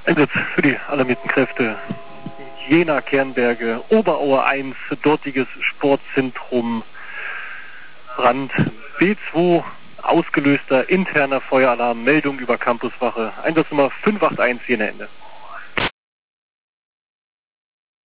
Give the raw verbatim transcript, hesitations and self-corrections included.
Einsatz für die alarmierten Kräfte. Jena, Kernberge, Oberauer eins, dortiges Sportzentrum, Brand. B zwei, ausgelöster interner Feueralarm, Meldung über Campuswache. Einsatznummer fünf acht eins, Jena Ende.